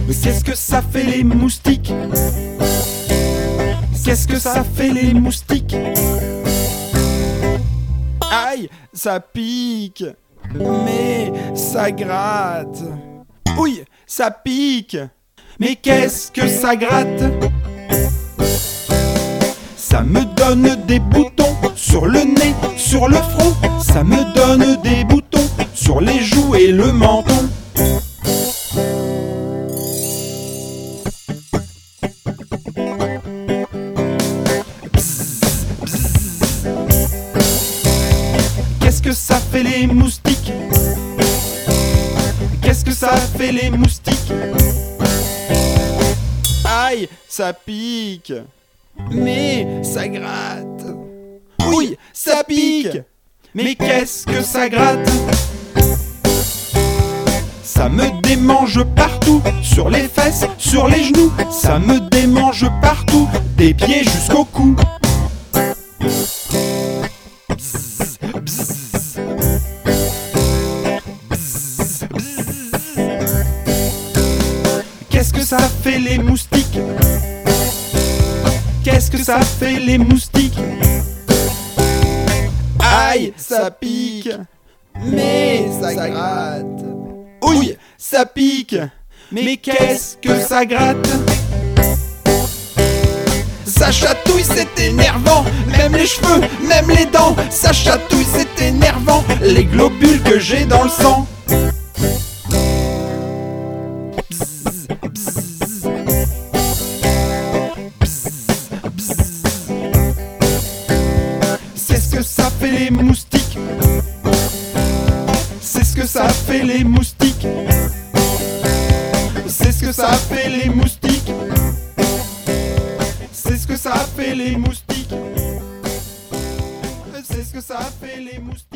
Mais qu'est-ce que ça fait les moustiques? Qu'est-ce que ça fait les moustiques? Aïe, ça pique, mais ça gratte. Ouille, ça pique, mais qu'est-ce que ça gratte? Ça me donne des boutons sur le nez, sur le front. Ça me donne des boutons sur les joues et le menton. Qu'est-ce que ça fait les moustiques? Qu'est-ce que ça fait les moustiques? Aïe, ça pique, mais ça gratte. Ouille, ça pique, mais qu'est-ce que ça gratte? Ça me démange partout, sur les fesses, sur les genoux. Ça me démange partout, des pieds jusqu'au cou. Bzz, bzz. Bzz, bzz. Qu'est-ce que ça fait les moustiques? Qu'est-ce que ça fait les moustiques? Aïe, ça pique, mais ça gratte. Ouille, ça pique, mais qu'est-ce que ça gratte? Ça chatouille, c'est énervant. Même les cheveux, même les dents. Ça chatouille, c'est énervant. Les globules que j'ai dans le sang. Bzz, bzz. Bzz, bzz. C'est ce que ça fait les moustiques. C'est ce que ça fait les moustiques. C'est ce que ça fait les moustiques. C'est ce que ça fait les moustiques. C'est ce que ça fait les moustiques.